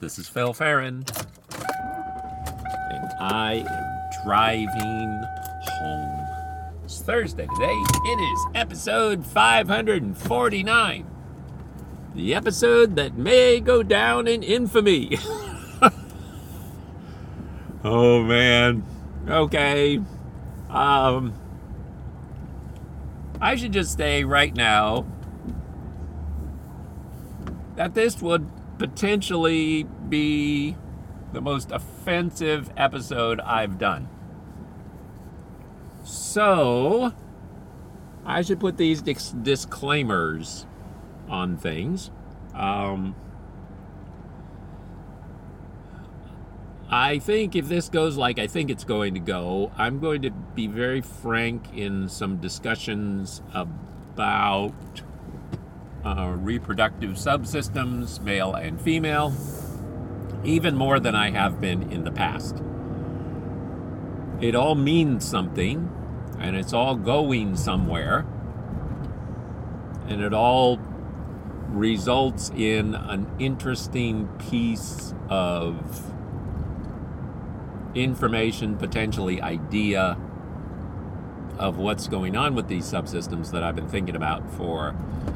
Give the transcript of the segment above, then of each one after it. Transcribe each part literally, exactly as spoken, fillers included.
This is Phil Farron, and I am driving home. It's Thursday today. It is episode five hundred forty-nine. The episode that may go down in infamy. Oh, man. Okay. Um, I should just say right now that this would potentially be the most offensive episode I've done. So, I should put these dis- disclaimers on things. Um, I think if this goes like I think it's going to go, I'm going to be very frank in some discussions about uh, reproductive subsystems, male and female, even more than I have been in the past. It all means something, and it's all going somewhere, and it all results in an interesting piece of information, potentially idea, of what's going on with these subsystems that I've been thinking about for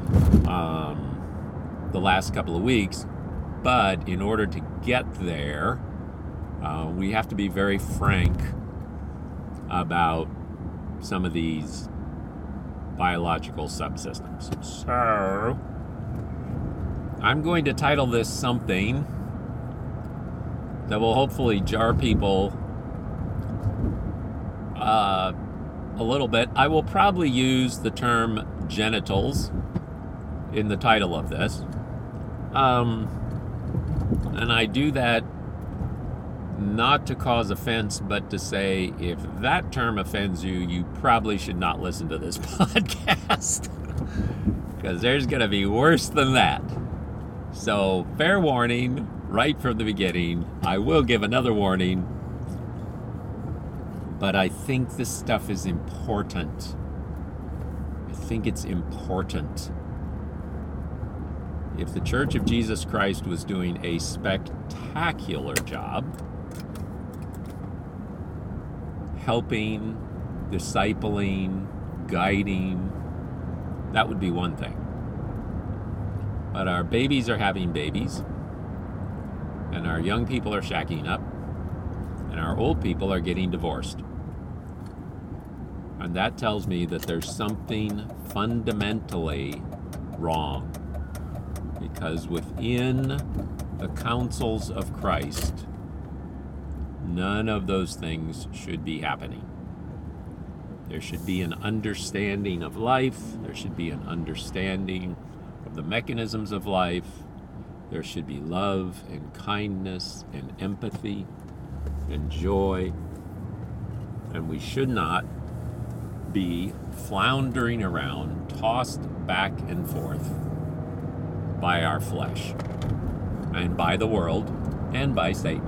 um, the last couple of weeks. But in order to get there, uh, we have to be very frank about some of these biological subsystems. So, I'm going to title this something that will hopefully jar people uh, a little bit. I will probably use the term genitals in the title of this. Um, and I do that not to cause offense, but to say if that term offends you, you probably should not listen to this podcast. Because there's going to be worse than that. So, fair warning, right from the beginning. I will give another warning. But I think this stuff is important. I think it's important. If the Church of Jesus Christ was doing a spectacular job helping, discipling, guiding, that would be one thing. But our babies are having babies, and our young people are shacking up, and our old people are getting divorced. And that tells me that there's something fundamentally wrong. Because within the counsels of Christ, none of those things should be happening. There should be an understanding of life. There should be an understanding of the mechanisms of life. There should be love and kindness and empathy and joy. And we should not be floundering around, tossed back and forth by our flesh and by the world and by Satan.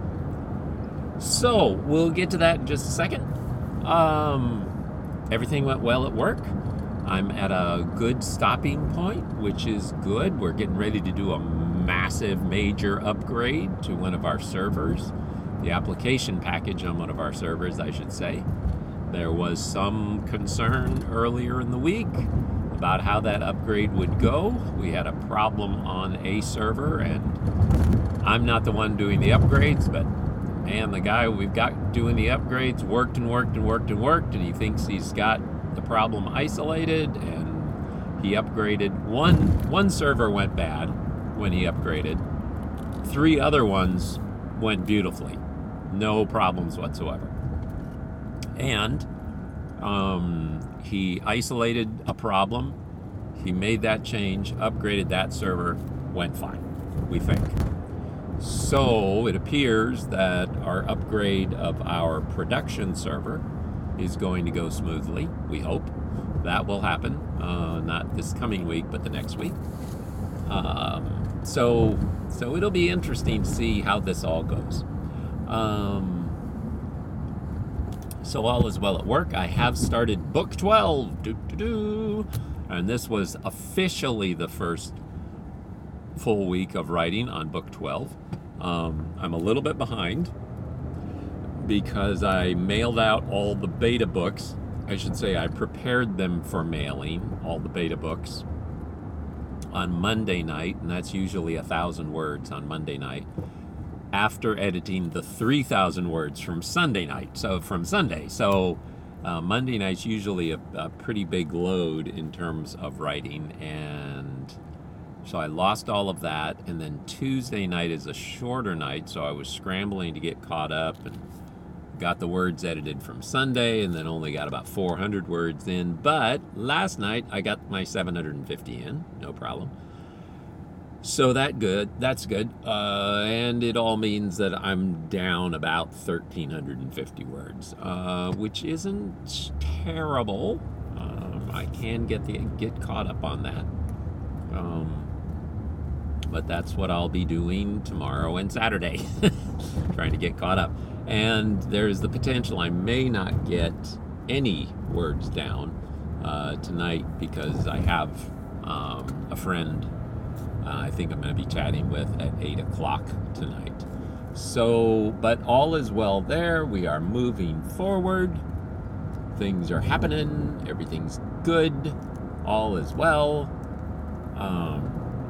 So, we'll get to that in just a second. Um, everything went well at work. I'm at a good stopping point, which is good. We're getting ready to do a massive major upgrade to one of our servers. The application package on one of our servers, I should say. There was some concern earlier in the week about how that upgrade would go. We had a problem on a server, and I'm not the one doing the upgrades, but man, the guy we've got doing the upgrades worked and worked and worked and worked, and he thinks he's got the problem isolated, and he upgraded. One, one server went bad when he upgraded. Three other ones went beautifully. No problems whatsoever. And um, he isolated a problem. He made that change, upgraded that server, went fine, we think. So it appears that our upgrade of our production server is going to go smoothly, we hope. That will happen, uh, not this coming week, but the next week. Um, so, so it'll be interesting to see how this all goes. Um, so all is well at work. I have started book twelve, doo-doo-doo, and this was officially the first full week of writing on book twelve. Um, I'm a little bit behind because I mailed out all the beta books. I should say I prepared them for mailing, all the beta books, on Monday night, and that's usually a thousand words on Monday night, after editing the three thousand words from Sunday night, so from Sunday. So uh, Monday night's usually a, a pretty big load in terms of writing, and so I lost all of that. And then Tuesday night is a shorter night, so I was scrambling to get caught up and got the words edited from Sunday, and then only got about four hundred words in. But last night I got my seven hundred fifty in, no problem. So that good, that's good, uh, and it all means that I'm down about one thousand three hundred fifty words, uh, which isn't terrible. Um, I can get the get caught up on that, um, but that's what I'll be doing tomorrow and Saturday, trying to get caught up. And there's the potential I may not get any words down uh, tonight because I have um, a friend Uh, I think I'm going to be chatting with at eight o'clock tonight. So, but all is well there. We are moving forward. Things are happening. Everything's good. All is well. Um,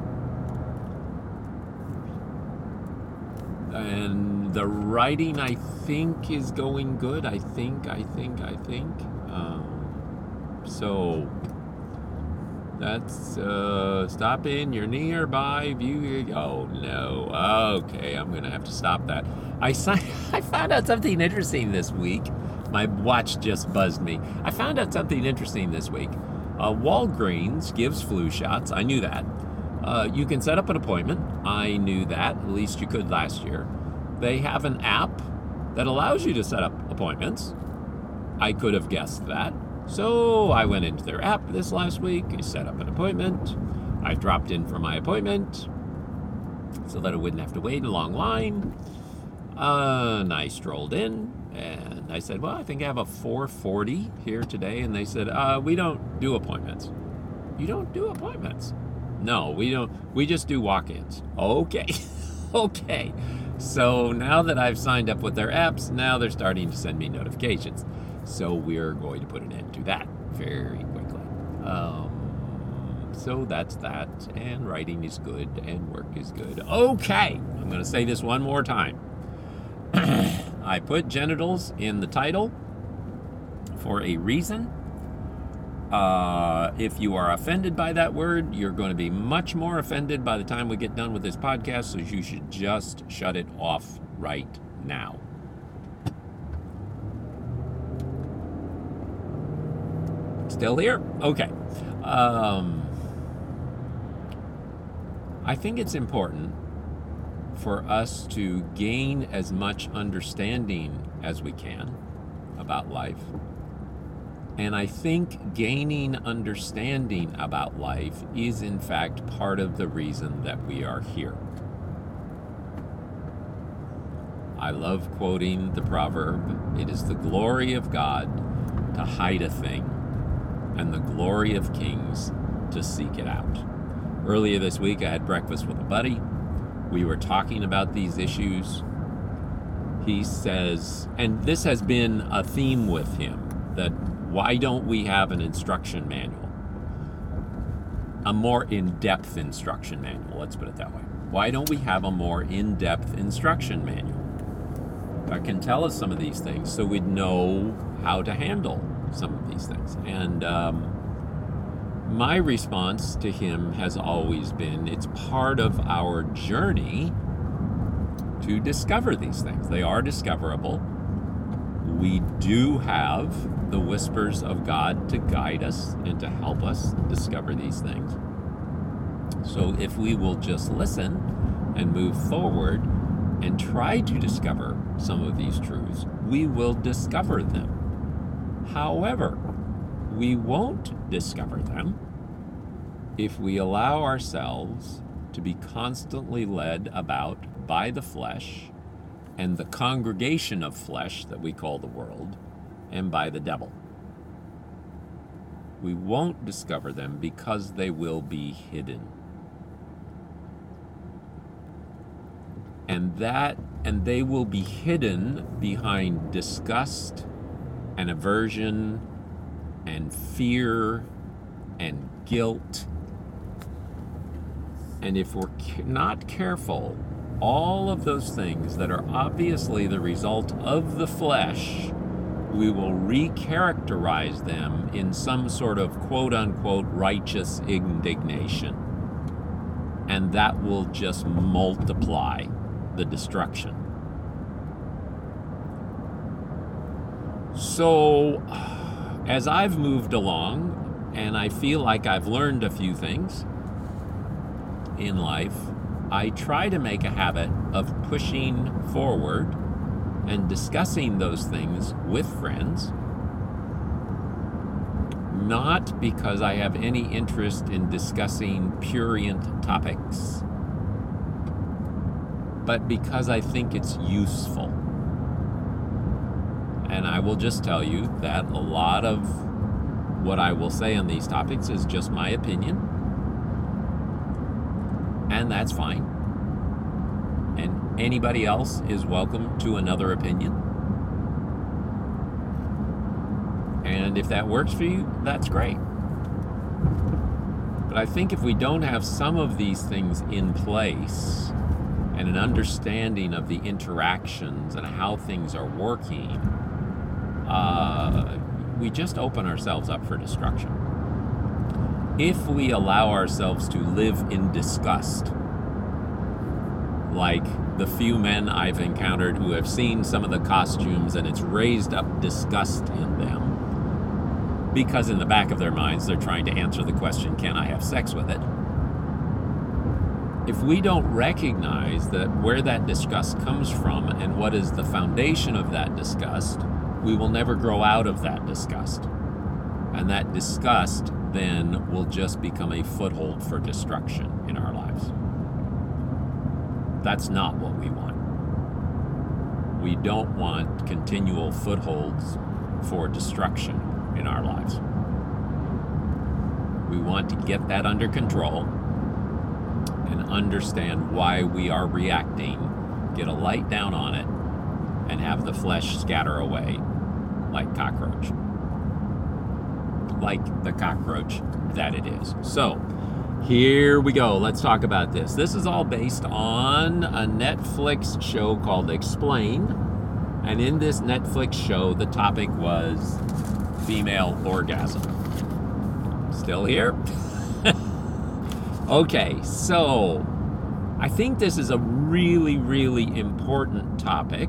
and the writing, I think, is going good. I think, I think, I think. Um, so... That's, uh, stop in, you're nearby, view, oh no, okay, I'm gonna have to stop that. I, I found out something interesting this week. My watch just buzzed me. I found out something interesting this week. Uh, Walgreens gives flu shots, I knew that. Uh, you can set up an appointment, I knew that, at least you could last year. They have an app that allows you to set up appointments. I could have guessed that. So I went into their app this last week, I set up an appointment, I dropped in for my appointment so that I wouldn't have to wait in a long line, uh, and I strolled in, and I said, well, I think I have a four forty here today, and they said, uh, we don't do appointments. You don't do appointments? No, we don't, we just do walk-ins. Okay, okay. So now that I've signed up with their apps, now they're starting to send me notifications. So we're going to put an end to that very quickly. Um, so that's that. And writing is good and work is good. Okay, I'm going to say this one more time. I put genitals in the title for a reason. Uh, if you are offended by that word, you're going to be much more offended by the time we get done with this podcast. So you should just shut it off right now. Still here? Okay. Um, I think it's important for us to gain as much understanding as we can about life. And I think gaining understanding about life is, in fact, part of the reason that we are here. I love quoting the proverb, "It is the glory of God to hide a thing, and the glory of kings to seek it out." Earlier this week, I had breakfast with a buddy. We were talking about these issues. He says, and this has been a theme with him, that why don't we have an instruction manual? A more in-depth instruction manual, let's put it that way. Why don't we have a more in-depth instruction manual that can tell us some of these things so we'd know how to handle some of these things? And um, my response to him has always been, it's part of our journey to discover these things. They are discoverable. We do have the whispers of God to guide us and to help us discover these things. So if we will just listen and move forward and try to discover some of these truths, we will discover them. However, we won't discover them if we allow ourselves to be constantly led about by the flesh and the congregation of flesh that we call the world, and by the devil. We won't discover them because they will be hidden. And that, and they will be hidden behind disgust and aversion and fear and guilt. And if we're not careful, all of those things that are obviously the result of the flesh, we will recharacterize them in some sort of quote-unquote righteous indignation. And that will just multiply the destruction. So, as I've moved along, and I feel like I've learned a few things in life, I try to make a habit of pushing forward and discussing those things with friends, not because I have any interest in discussing prurient topics, but because I think it's useful. And I will just tell you that a lot of what I will say on these topics is just my opinion, and that's fine. And anybody else is welcome to another opinion. And if that works for you, that's great. But I think if we don't have some of these things in place and an understanding of the interactions and how things are working, uh, we just open ourselves up for destruction. If we allow ourselves to live in disgust, like the few men I've encountered who have seen some of the costumes and it's raised up disgust in them, because in the back of their minds they're trying to answer the question, can I have sex with it? If we don't recognize that where that disgust comes from and what is the foundation of that disgust, we will never grow out of that disgust. And that disgust then will just become a foothold for destruction in our lives. That's not what we want. We don't want continual footholds for destruction in our lives. We want to get that under control and understand why we are reacting, get a light down on it, and have the flesh scatter away like cockroach. Like the cockroach that it is. So, here we go. Let's talk about this. This is all based on a Netflix show called Explained. And in this Netflix show, the topic was female orgasm. Still here? Okay, so I think this is a really, really important topic.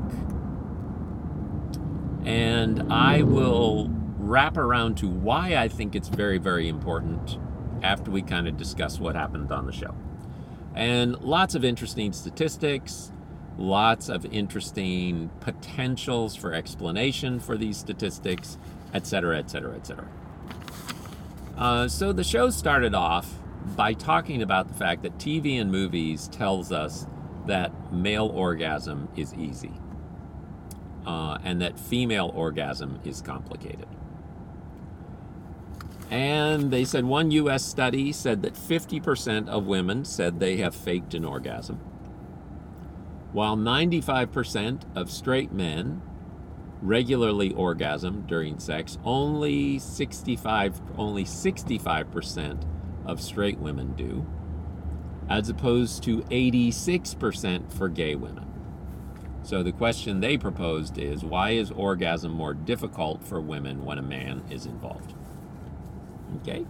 And I will wrap around to why I think it's very, very important after we kind of discuss what happened on the show. And lots of interesting statistics, lots of interesting potentials for explanation for these statistics, et cetera, et cetera, et cetera. Uh, so the show started off by talking about the fact that T V and movies tells us that male orgasm is easy, uh, and that female orgasm is complicated. And they said one U S study said that fifty percent of women said they have faked an orgasm, while ninety-five percent of straight men regularly orgasm during sex. Only sixty-five, only sixty-five percent of straight women do, as opposed to eighty-six percent for gay women. So the question they proposed is, why is orgasm more difficult for women when a man is involved? Okay.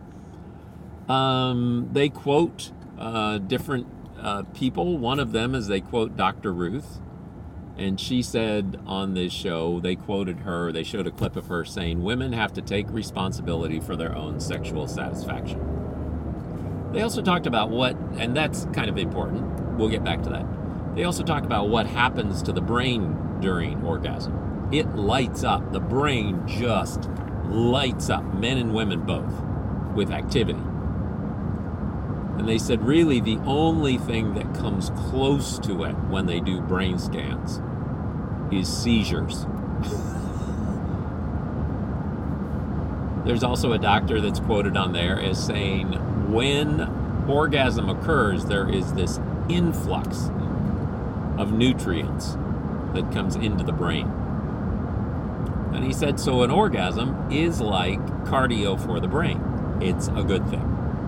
Um, they quote uh, different uh, people. One of them is they quote Doctor Ruth. And she said on this show, they quoted her, they showed a clip of her saying, women have to take responsibility for their own sexual satisfaction. They also talked about what, and that's kind of important, we'll get back to that. They also talked about what happens to the brain during orgasm. It lights up. The brain just lights up, men and women both, with activity. And they said really the only thing that comes close to it when they do brain scans is seizures. There's also a doctor that's quoted on there as saying when orgasm occurs, there is this influx of nutrients that comes into the brain. And he said, so an orgasm is like cardio for the brain. It's a good thing.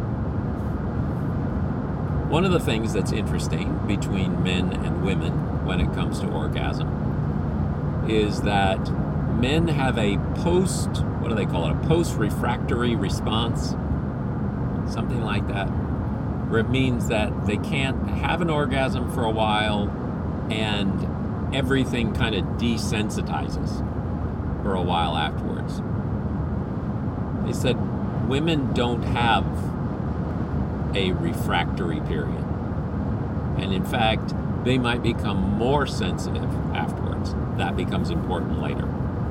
One of the things that's interesting between men and women when it comes to orgasm is that men have a post, what do they call it, a post-refractory response, something like that, where it means that they can't have an orgasm for a while and everything kind of desensitizes for a while afterwards. They said women don't have a refractory period. And in fact, they might become more sensitive afterwards. That becomes important later.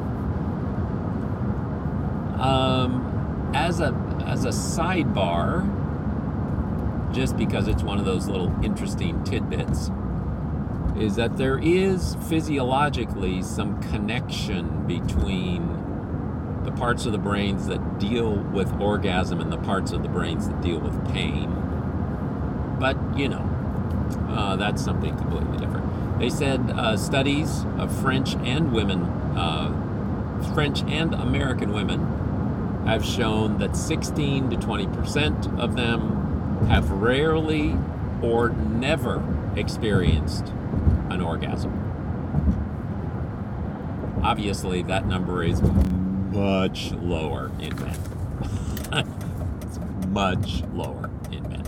Um, as a as a sidebar, just because it's one of those little interesting tidbits, is that there is physiologically some connection between the parts of the brains that deal with orgasm and the parts of the brains that deal with pain. But, you know, uh, that's something completely different. They said uh, studies of French and women, uh, French and American women have shown that sixteen to twenty percent of them have rarely or never experienced an orgasm. Obviously, that number is much lower in men. It's much lower in men.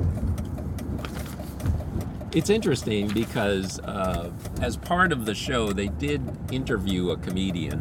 It's interesting because uh, as part of the show, they did interview a comedian.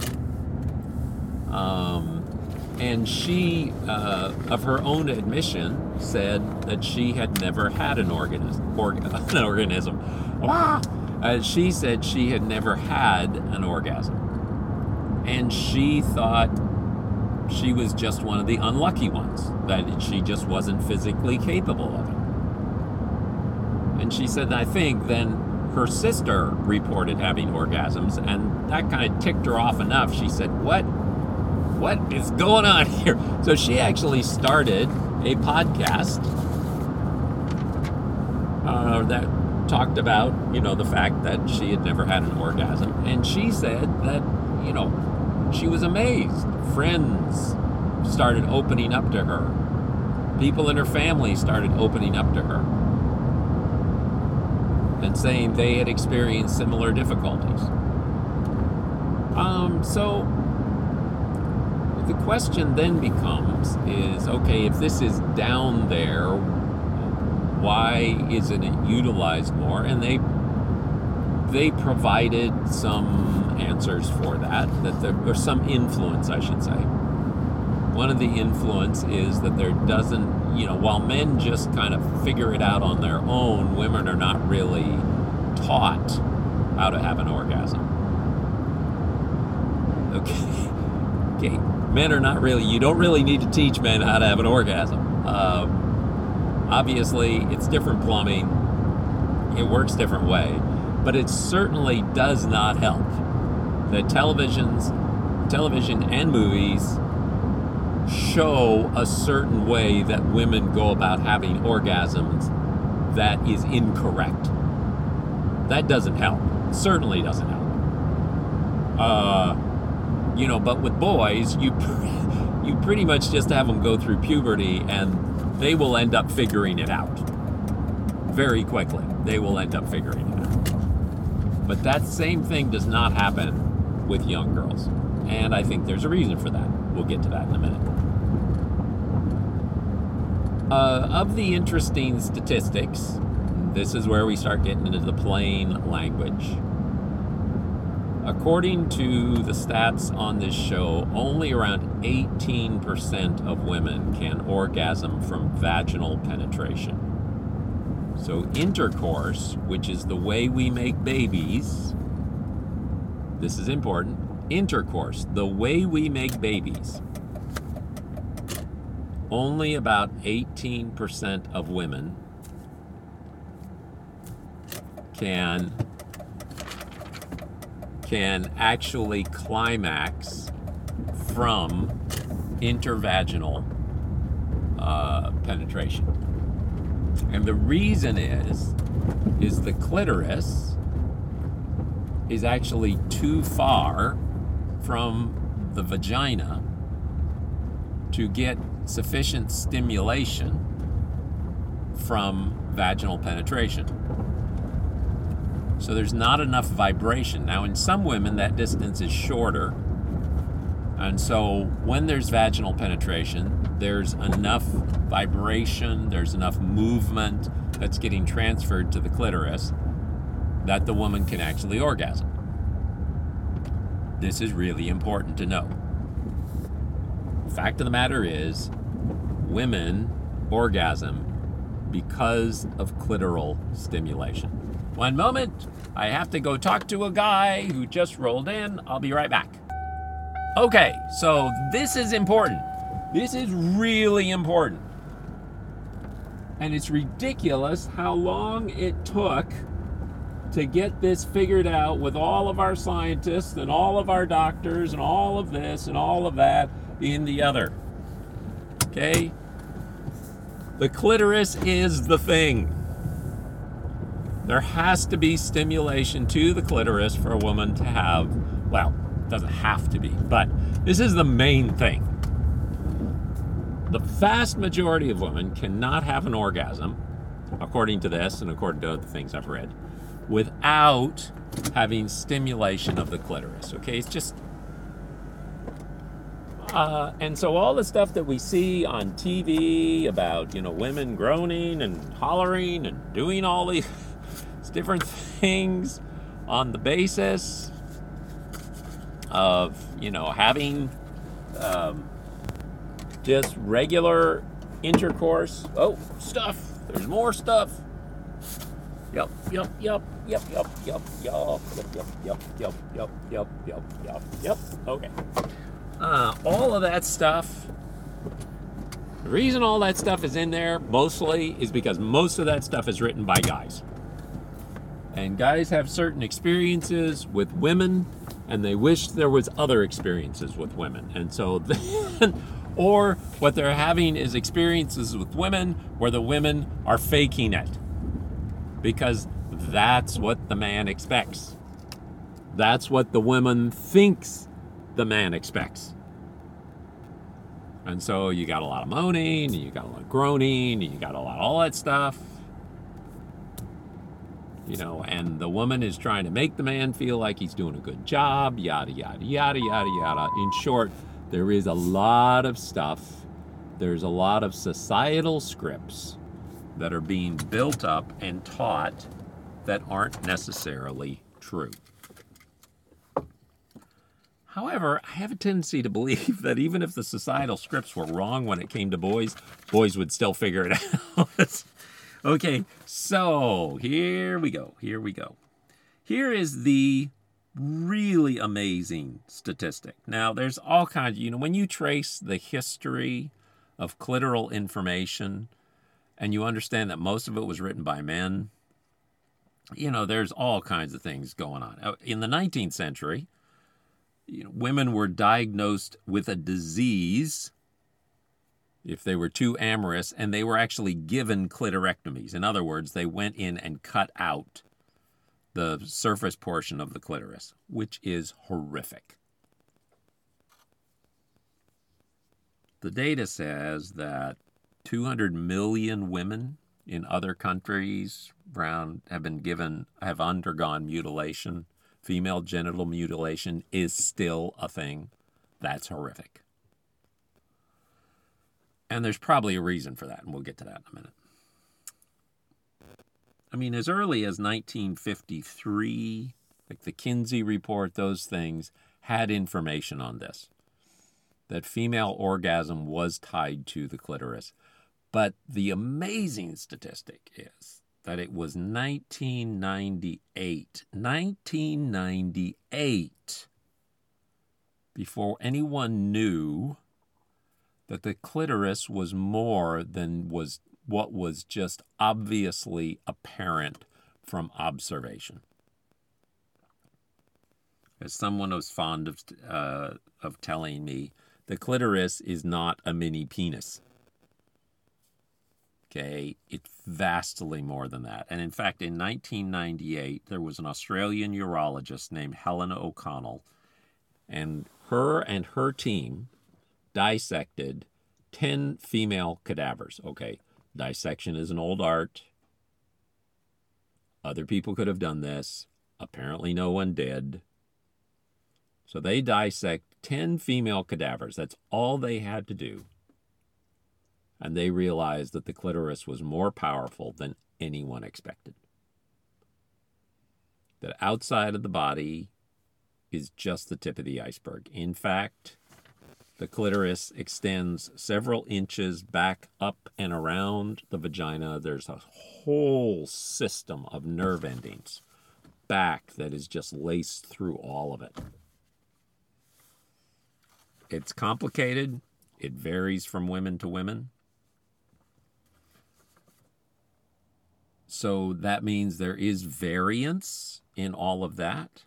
Um, and she, uh, of her own admission, said that she had never had an organism. Org- an organism. Wow. Uh, she said she had never had an orgasm. And she thought she was just one of the unlucky ones, that she just wasn't physically capable of it. And she said, I think then her sister reported having orgasms, and that kind of ticked her off enough. She said, what? What is going on here? So she actually started a podcast uh, that talked about, you know, the fact that she had never had an orgasm. And she said that, you know, she was amazed. Friends started opening up to her. People in her family started opening up to her and saying they had experienced similar difficulties. Um, so the question then becomes is, okay, if this is down there, why isn't it utilized more? And they they provided some answers for that, that there, or some influence, I should say. One of the influence is that there doesn't, you know, while men just kind of figure it out on their own, women are not really taught how to have an orgasm. Okay. Okay. Men are not really, you don't really need to teach men how to have an orgasm. Uh, obviously, it's different plumbing. It works different way. But it certainly does not help that televisions, television and movies show a certain way that women go about having orgasms that is incorrect. That doesn't help. Certainly doesn't help. Uh, you know, but with boys, you you pretty much just have them go through puberty and they will end up figuring it out. Very quickly, they will end up figuring it out. But that same thing does not happen with young girls. And I think there's a reason for that. We'll get to that in a minute. Uh, of the interesting statistics, this is where we start getting into the plain language. According to the stats on this show, only around eighteen percent of women can orgasm from vaginal penetration. So intercourse, which is the way we make babies, this is important, intercourse, the way we make babies, only about eighteen percent of women can can actually climax from intervaginal uh, penetration. And the reason is, is the clitoris is actually too far from the vagina to get sufficient stimulation from vaginal penetration. So there's not enough vibration. Now, in some women, that distance is shorter. And so when there's vaginal penetration, there's enough vibration, there's enough movement that's getting transferred to the clitoris that the woman can actually orgasm. This is really important to know. The fact of the matter is, women orgasm because of clitoral stimulation. One moment, I have to go talk to a guy who just rolled in. I'll be right back. Okay, so this is important. This is really important. And it's ridiculous how long it took to get this figured out with all of our scientists and all of our doctors and all of this and all of that in the other. Okay? The clitoris is the thing. There has to be stimulation to the clitoris for a woman to have, well, it doesn't have to be, but this is the main thing. The vast majority of women cannot have an orgasm, according to this and according to other things I've read, without having stimulation of the clitoris. Okay, it's just... Uh, and so all the stuff that we see on T V about, you know, women groaning and hollering and doing all these different things on the basis of, you know, having um, just regular intercourse. Oh, stuff. There's more stuff. Yep, yep, yep, yep, yep, yep, yep, yep, yep, yep, yep, yep, yep, yep, yep, yep. Okay. Uh, all of that stuff, the reason all that stuff is in there mostly is because most of that stuff is written by guys. And guys have certain experiences with women, and they wish there was other experiences with women. And so then, or what they're having is experiences with women where the women are faking it. Because that's what the man expects. That's what the woman thinks the man expects. And so you got a lot of moaning, and you got a lot of groaning, and you got a lot of all that stuff. You know, and the woman is trying to make the man feel like he's doing a good job, yada, yada, yada, yada, yada. In short, there is a lot of stuff. There's a lot of societal scripts that are being built up and taught that aren't necessarily true. However, I have a tendency to believe that even if the societal scripts were wrong when it came to boys, boys would still figure it out. Okay, so here we go, here we go. Here is the really amazing statistic. Now, there's all kinds, you know, when you trace the history of clitoral information and you understand that most of it was written by men, you know, there's all kinds of things going on. In the nineteenth century, you know, women were diagnosed with a disease if they were too amorous, and they were actually given clitorectomies. In other words, they went in and cut out the surface portion of the clitoris, which is horrific. The data says that two hundred million women in other countries around have been given, have undergone mutilation. Female genital mutilation is still a thing. That's horrific. And there's probably a reason for that, and we'll get to that in a minute. I mean, as early as nineteen fifty-three, like the Kinsey Report, those things had information on this, that female orgasm was tied to the clitoris. But the amazing statistic is that it was nineteen ninety-eight, nineteen ninety-eight, before anyone knew that the clitoris was more than was what was just obviously apparent from observation. As someone was fond of uh, of telling me, the clitoris is not a mini penis. Okay, it's vastly more than that. And in fact, in nineteen ninety-eight, there was an Australian urologist named Helen O'Connell, and her and her team dissected ten female cadavers. Okay, dissection is an old art. Other people could have done this. Apparently no one did. So they dissect ten female cadavers. That's all they had to do. And they realized that the clitoris was more powerful than anyone expected. That outside of the body is just the tip of the iceberg. In fact, the clitoris extends several inches back up and around the vagina. There's a whole system of nerve endings back that is just laced through all of it. It's complicated. It varies from women to women. So that means there is variance in all of that.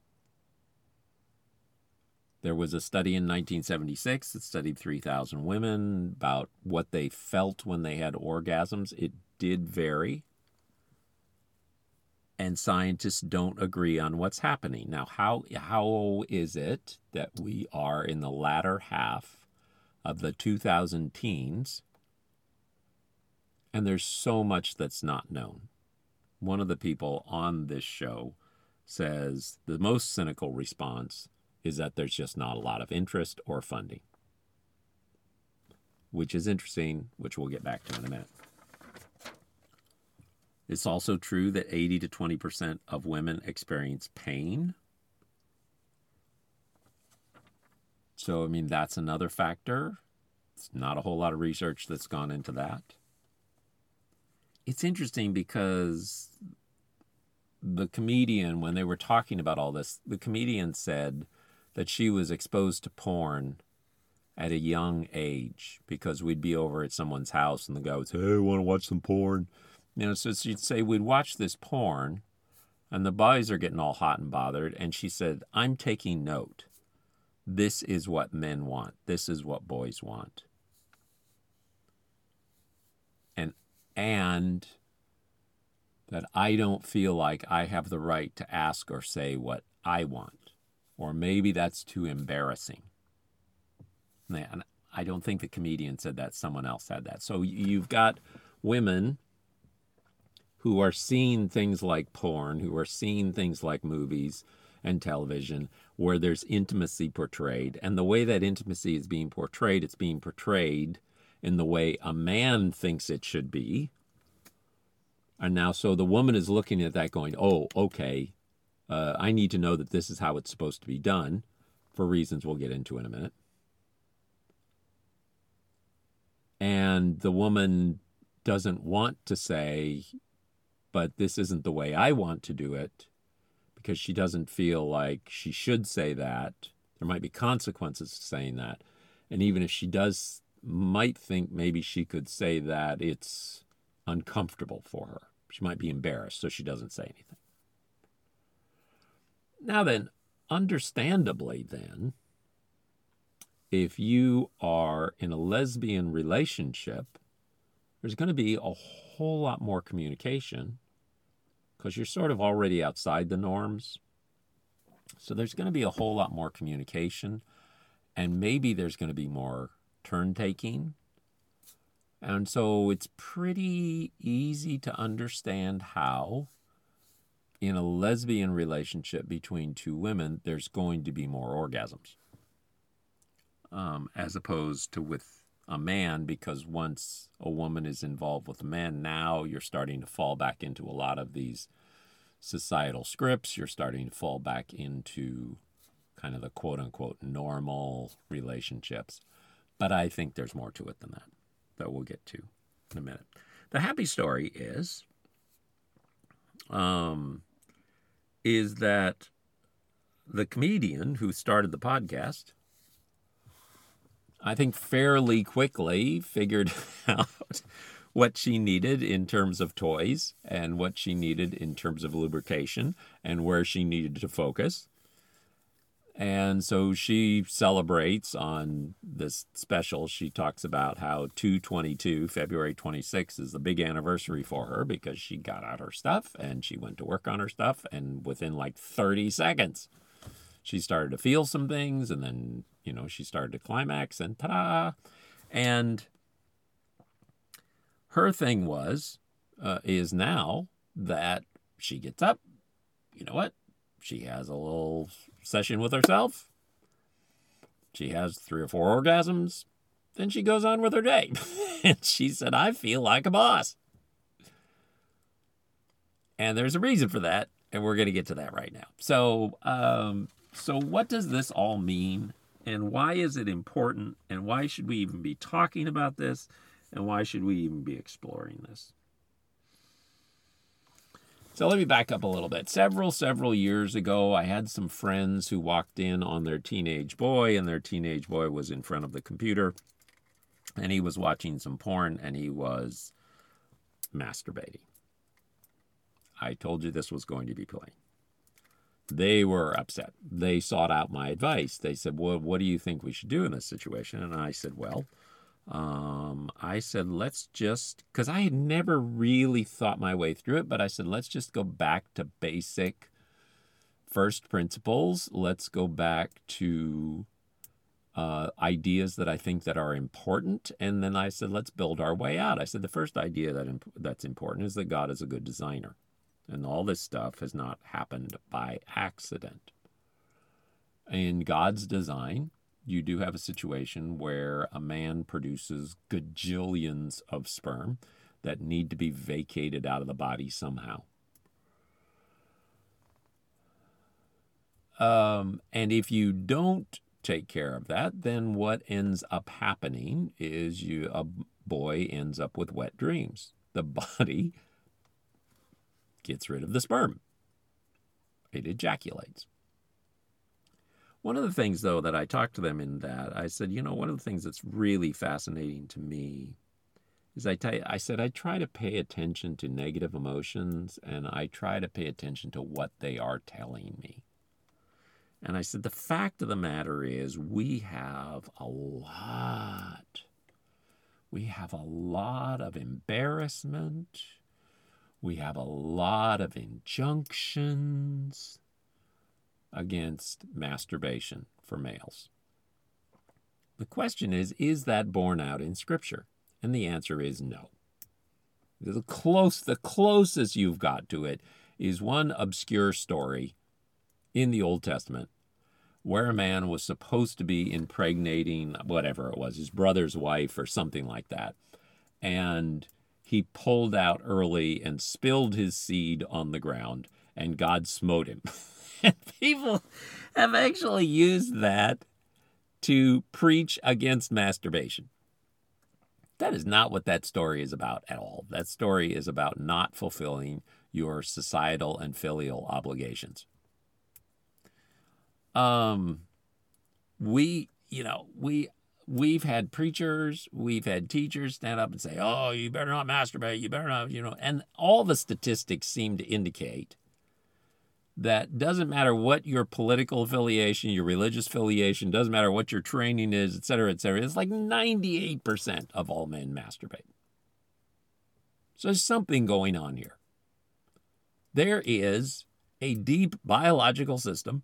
There was a study in nineteen seventy-six that studied three thousand women about what they felt when they had orgasms. It did vary. And scientists don't agree on what's happening. Now, how how is it that we are in the latter half of the two thousand teens and there's so much that's not known? One of the people on this show says the most cynical response is that there's just not a lot of interest or funding, which is interesting, which we'll get back to in a minute. It's also true that eighty to twenty percent of women experience pain. So, I mean, that's another factor. It's not a whole lot of research that's gone into that. It's interesting because the comedian, when they were talking about all this, the comedian said that she was exposed to porn at a young age because we'd be over at someone's house and the guy would say, hey, want to watch some porn? You know, so she'd say, we'd watch this porn and the boys are getting all hot and bothered. And she said, I'm taking note. This is what men want. This is what boys want. And, and that I don't feel like I have the right to ask or say what I want. Or maybe that's too embarrassing. And I don't think the comedian said that. Someone else said that. So you've got women who are seeing things like porn, who are seeing things like movies and television where there's intimacy portrayed. And the way that intimacy is being portrayed, it's being portrayed in the way a man thinks it should be. And now, so the woman is looking at that going, oh, okay, uh, I need to know that this is how it's supposed to be done for reasons we'll get into in a minute. And the woman doesn't want to say, but this isn't the way I want to do it, because she doesn't feel like she should say that. There might be consequences to saying that. And even if she does, might think maybe she could say that it's uncomfortable for her. She might be embarrassed, so she doesn't say anything. Now then, understandably then, if you are in a lesbian relationship, there's going to be a whole lot more communication because you're sort of already outside the norms. So there's going to be a whole lot more communication, and maybe there's going to be more turn-taking. And so it's pretty easy to understand how in a lesbian relationship between two women, there's going to be more orgasms. Um, as opposed to with a man, because once a woman is involved with a man, now you're starting to fall back into a lot of these societal scripts. You're starting to fall back into kind of the quote-unquote normal relationships. But I think there's more to it than that, that we'll get to in a minute. The happy story is, um, is that the comedian who started the podcast, I think fairly quickly figured out what she needed in terms of toys and what she needed in terms of lubrication and where she needed to focus. And so she celebrates on this special. She talks about how two twenty-two, February twenty-sixth, is the big anniversary for her because she got out her stuff and she went to work on her stuff. And within like thirty seconds, she started to feel some things. And then, you know, she started to climax and ta-da. And her thing was, uh, is now that she gets up, you know what? She has a little session with herself. She has three or four orgasms. Then she goes on with her day. And she said, I feel like a boss. And there's a reason for that. And we're going to get to that right now. So, um, so what does this all mean? And why is it important? And why should we even be talking about this? And why should we even be exploring this? So let me back up a little bit. Several, several years ago, I had some friends who walked in on their teenage boy, and their teenage boy was in front of the computer, and he was watching some porn, and he was masturbating. I told you this was going to be playing. They were upset. They sought out my advice. They said, well, what do you think we should do in this situation? And I said, well, Um, I said, let's just, because I had never really thought my way through it, but I said, let's just go back to basic first principles. Let's go back to uh, ideas that I think that are important. And then I said, let's build our way out. I said, the first idea that imp- that's important is that God is a good designer. And all this stuff has not happened by accident. In God's design, you do have a situation where a man produces gajillions of sperm that need to be vacated out of the body somehow. Um, and if you don't take care of that, then what ends up happening is you a boy ends up with wet dreams. The body gets rid of the sperm. It ejaculates. One of the things, though, that I talked to them in that, I said, you know, one of the things that's really fascinating to me is I, tell you, I said I try to pay attention to negative emotions, and I try to pay attention to what they are telling me. And I said, the fact of the matter is we have a lot. We have a lot of embarrassment. We have a lot of injunctions against masturbation for males. The question is, is that borne out in Scripture? And the answer is no. The close, the closest you've got to it is one obscure story in the Old Testament where a man was supposed to be impregnating, whatever it was, his brother's wife or something like that. And he pulled out early and spilled his seed on the ground, and God smote him. And people have actually used that to preach against masturbation. That is not what that story is about at all. That story is about not fulfilling your societal and filial obligations. Um, we, you know, we, we've had preachers, we've had teachers stand up and say, oh, you better not masturbate, you better not, you know, and all the statistics seem to indicate that doesn't matter what your political affiliation, your religious affiliation, doesn't matter what your training is, et cetera, et cetera. It's like ninety-eight percent of all men masturbate. So there's something going on here. There is a deep biological system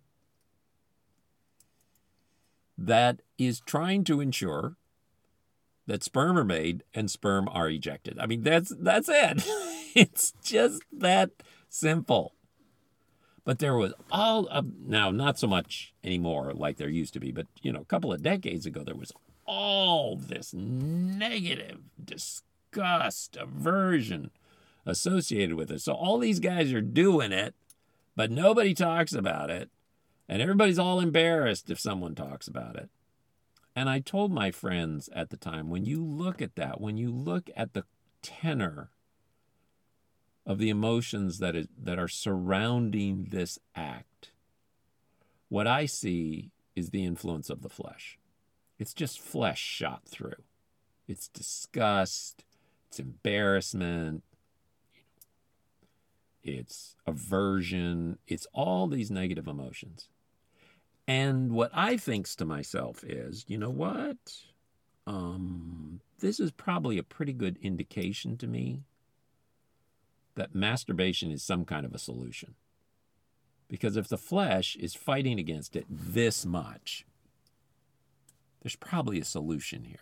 that is trying to ensure that sperm are made and sperm are ejected. I mean, that's that's it. It's just that simple. But there was all of, now not so much anymore like there used to be, but you know, a couple of decades ago, there was all this negative disgust, aversion associated with it. So all these guys are doing it, but nobody talks about it. And everybody's all embarrassed if someone talks about it. And I told my friends at the time, when you look at that, when you look at the tenor of the emotions that is, that are surrounding this act, what I see is the influence of the flesh. It's just flesh shot through. It's disgust, it's embarrassment, it's aversion, it's all these negative emotions. And what I thinks to myself is, you know what? Um, this is probably a pretty good indication to me that masturbation is some kind of a solution. Because if the flesh is fighting against it this much, there's probably a solution here.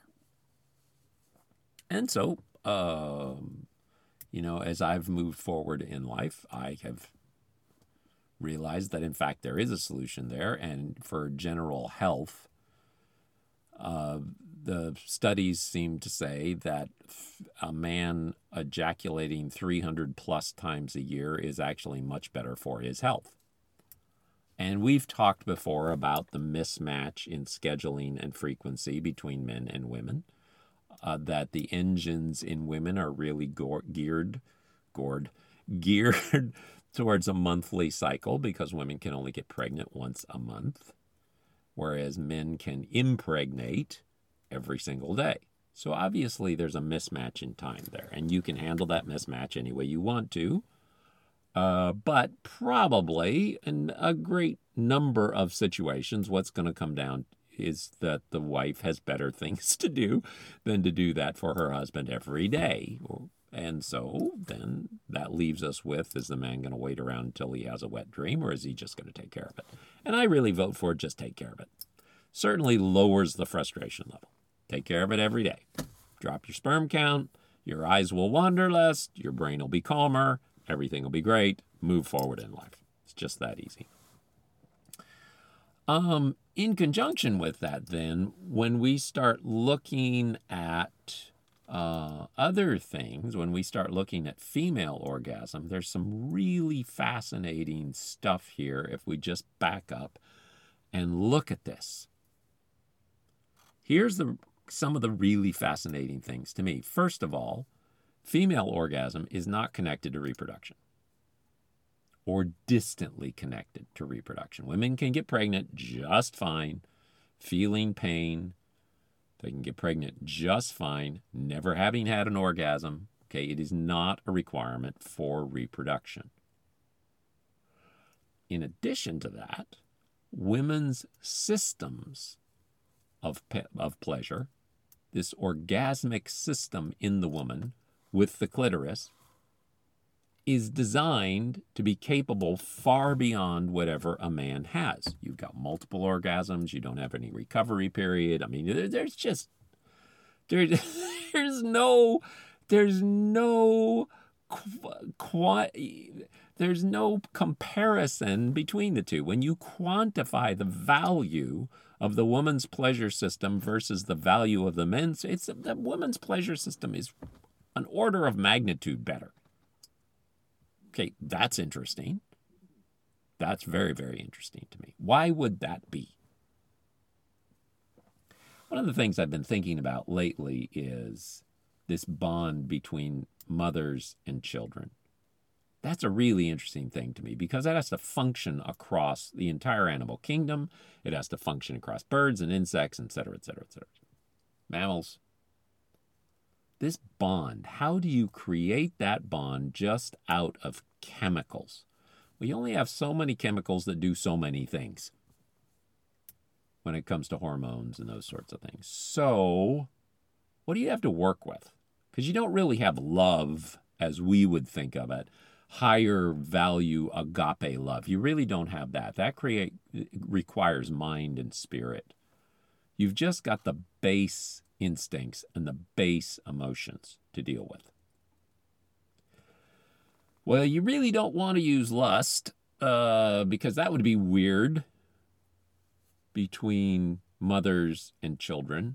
And so, um, you know, as I've moved forward in life, I have realized that, in fact, there is a solution there. And for general health, uh, the studies seem to say that a man ejaculating three hundred plus times a year is actually much better for his health. And we've talked before about the mismatch in scheduling and frequency between men and women, uh, that the engines in women are really go- geared, gored, geared towards a monthly cycle because women can only get pregnant once a month, whereas men can impregnate every single day. So obviously there's a mismatch in time there, and you can handle that mismatch any way you want to. Uh, but probably in a great number of situations, what's going to come down is that the wife has better things to do than to do that for her husband every day. And so then that leaves us with, is the man going to wait around until he has a wet dream, or is he just going to take care of it? And I really vote for just take care of it. Certainly lowers the frustration level. Take care of it every day. Drop your sperm count. Your eyes will wander less. Your brain will be calmer. Everything will be great. Move forward in life. It's just that easy. Um, in conjunction with that, then, when we start looking at uh, other things, when we start looking at female orgasm, there's some really fascinating stuff here if we just back up and look at this. Here's the some of the really fascinating things to me. First of all, female orgasm is not connected to reproduction or distantly connected to reproduction. Women can get pregnant just fine, feeling pain. They can get pregnant just fine, never having had an orgasm. Okay, it is not a requirement for reproduction. In addition to that, women's systems of, pe- of pleasure, this orgasmic system in the woman with the clitoris, is designed to be capable far beyond whatever a man has. You've got multiple orgasms. You don't have any recovery period. I mean, there, there's just, there, there's no, there's no, qu- qu- there's no comparison between the two. When you quantify the value of the woman's pleasure system versus the value of the men's, it's the woman's pleasure system is an order of magnitude better. Okay, that's interesting. That's very, very interesting to me. Why would that be? One of the things I've been thinking about lately is this bond between mothers and children. That's a really interesting thing to me because that has to function across the entire animal kingdom. It has to function across birds and insects, et cetera, et cetera, et cetera. Mammals. This bond, how do you create that bond just out of chemicals? We only have so many chemicals that do so many things when it comes to hormones and those sorts of things. So what do you have to work with? Because you don't really have love as we would think of it, higher value agape love. You really don't have that. That create requires mind and spirit. You've just got the base instincts and the base emotions to deal with. Well, you really don't want to use lust uh, because that would be weird between mothers and children.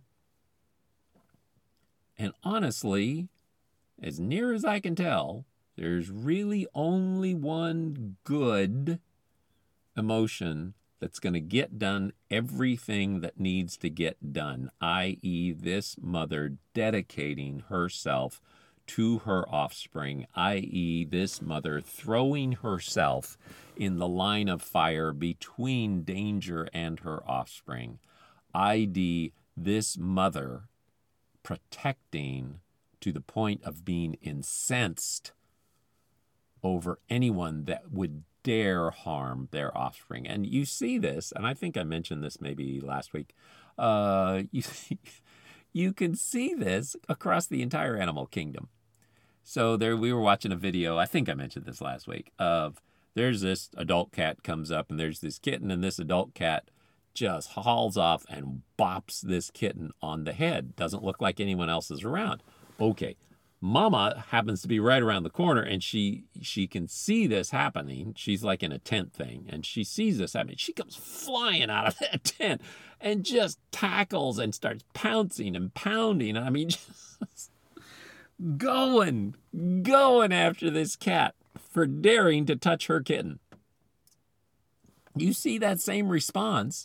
And honestly, as near as I can tell, there's really only one good emotion that's going to get done everything that needs to get done, that is this mother dedicating herself to her offspring, that is this mother throwing herself in the line of fire between danger and her offspring, that is this mother protecting to the point of being incensed over anyone that would dare harm their offspring. And you see this, and I think I mentioned this maybe last week. Uh, you see, you can see this across the entire animal kingdom. So there, we were watching a video. I think I mentioned this last week. Of there's this adult cat comes up, and there's this kitten, and this adult cat just hauls off and bops this kitten on the head. Doesn't look like anyone else is around. Okay, Mama happens to be right around the corner, and she she can see this happening. She's like in a tent thing, and she sees this happening. She comes flying out of that tent and just tackles and starts pouncing and pounding. I mean, just going, going after this cat for daring to touch her kitten. You see that same response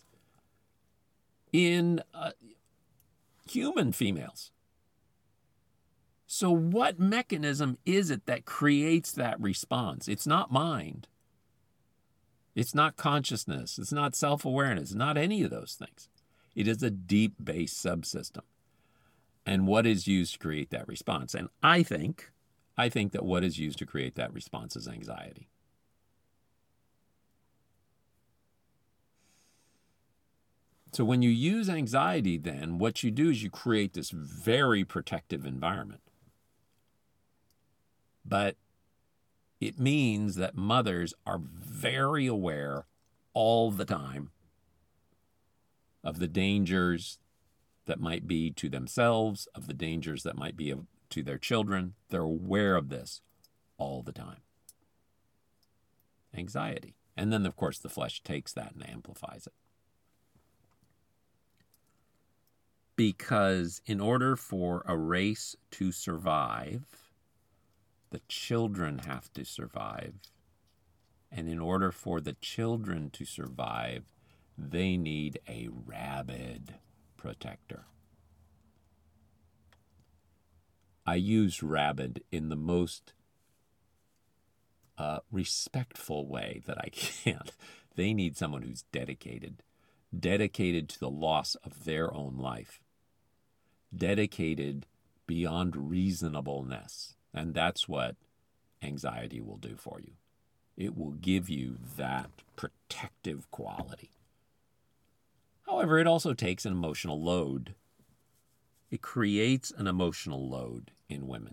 in uh, human females. So what mechanism is it that creates that response? It's not mind. It's not consciousness. It's not self-awareness. Not any of those things. It is a deep base subsystem. And what is used to create that response? And I think, I think that what is used to create that response is anxiety. So when you use anxiety, then what you do is you create this very protective environment. But it means that mothers are very aware all the time of the dangers that might be to themselves, of the dangers that might be to their children. They're aware of this all the time. Anxiety. And then, of course, the flesh takes that and amplifies it. Because in order for a race to survive, the children have to survive. And in order for the children to survive, they need a rabid protector. I use rabid in the most uh, respectful way that I can. They need someone who's dedicated, dedicated to the loss of their own life, dedicated beyond reasonableness. And that's what anxiety will do for you. It will give you that protective quality. However, it also takes an emotional load. It creates an emotional load in women.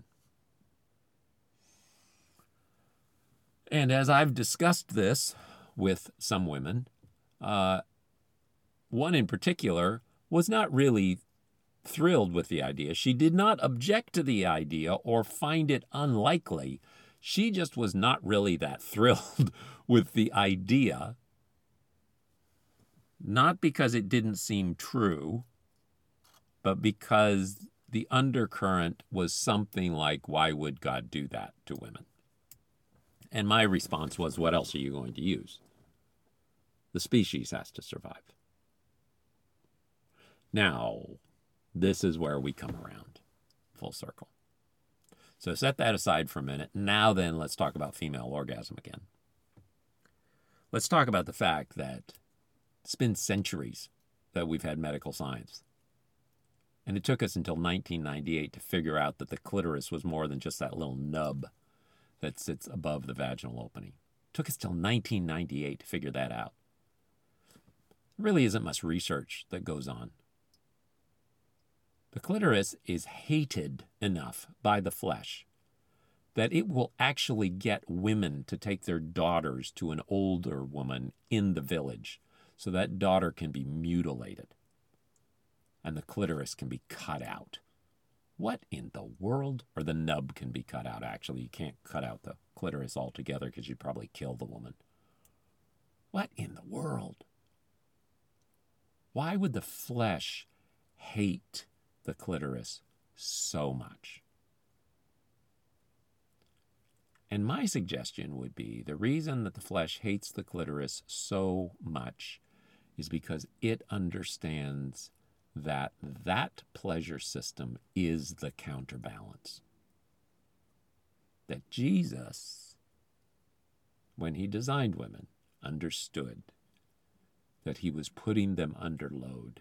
And as I've discussed this with some women, uh, one in particular was not really thrilled with the idea. She did not object to the idea or find it unlikely. She just was not really that thrilled with the idea. Not because it didn't seem true, but because the undercurrent was something like, why would God do that to women? And my response was, what else are you going to use? The species has to survive. Now, this is where we come around, full circle. So set that aside for a minute. Now then, let's talk about female orgasm again. Let's talk about the fact that it's been centuries that we've had medical science. And it took us until nineteen ninety-eight to figure out that the clitoris was more than just that little nub that sits above the vaginal opening. It took us till nineteen ninety-eight to figure that out. There really isn't much research that goes on. The clitoris is hated enough by the flesh that it will actually get women to take their daughters to an older woman in the village so that daughter can be mutilated and the clitoris can be cut out. What in the world? Or the nub can be cut out, actually. You can't cut out the clitoris altogether because you'd probably kill the woman. What in the world? Why would the flesh hate the clitoris so much? And my suggestion would be the reason that the flesh hates the clitoris so much is because it understands that that pleasure system is the counterbalance. That Jesus, when he designed women, understood that he was putting them under load.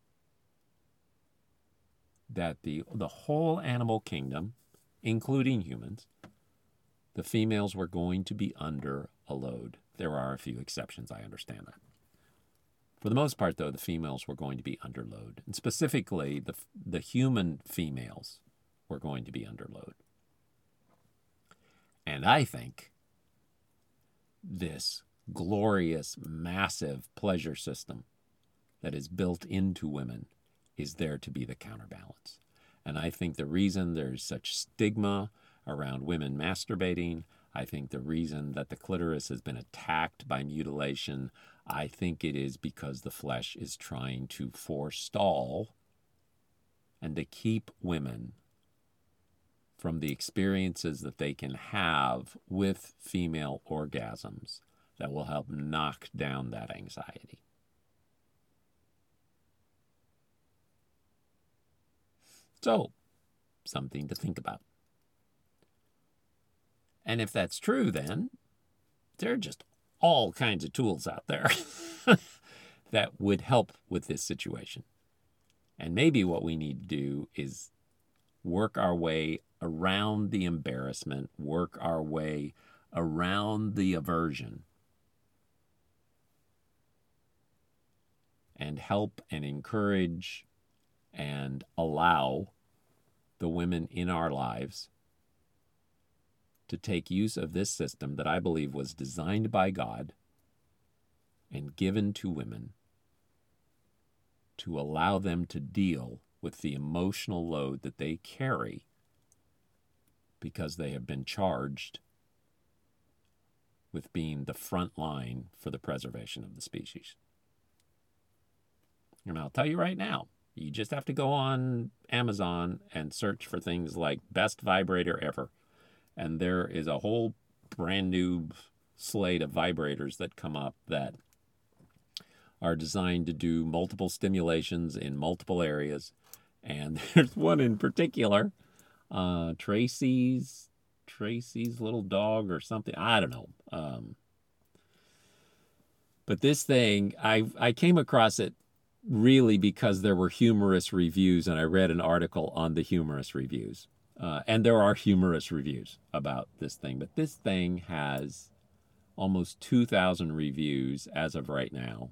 That the, the whole animal kingdom, including humans, the females were going to be under a load. There are a few exceptions, I understand that. For the most part, though, the females were going to be under load, and specifically the, the human females were going to be under load. And I think this glorious, massive pleasure system that is built into women is there to be the counterbalance. And I think the reason there's such stigma around women masturbating, I think the reason that the clitoris has been attacked by mutilation, I think it is because the flesh is trying to forestall and to keep women from the experiences that they can have with female orgasms that will help knock down that anxiety. So, something to think about. And if that's true, then there are just all kinds of tools out there that would help with this situation. And maybe what we need to do is work our way around the embarrassment, work our way around the aversion, and help and encourage and allow the women in our lives to take use of this system that I believe was designed by God and given to women to allow them to deal with the emotional load that they carry because they have been charged with being the front line for the preservation of the species. And I'll tell you right now, you just have to go on Amazon and search for things like best vibrator ever. And there is a whole brand new slate of vibrators that come up that are designed to do multiple stimulations in multiple areas. And there's one in particular, uh, Tracy's, Tracy's little dog or something. I don't know. Um, but this thing, I I came across it really because there were humorous reviews, and I read an article on the humorous reviews. Uh, and there are humorous reviews about this thing. But this thing has almost two thousand reviews as of right now.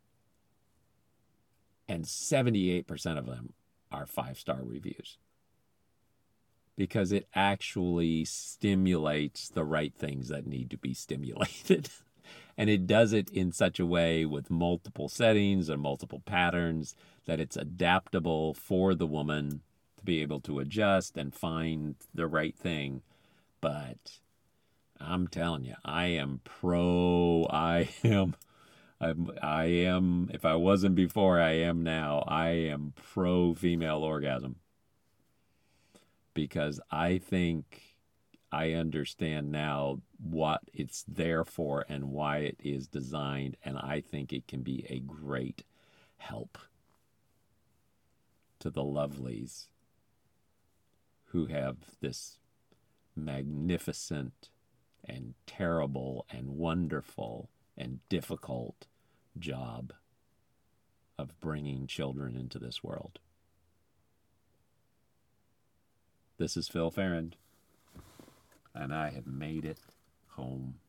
And seventy-eight percent of them are five-star reviews. Because it actually stimulates the right things that need to be stimulated. And it does it in such a way with multiple settings and multiple patterns that it's adaptable for the woman to be able to adjust and find the right thing. But I'm telling you, I am pro, I am, I'm, I am, if I wasn't before, I am now. I am pro female orgasm. Because I think I understand now what it's there for and why it is designed, and I think it can be a great help to the lovelies who have this magnificent and terrible and wonderful and difficult job of bringing children into this world. This is Phil Farrand, and I have made it home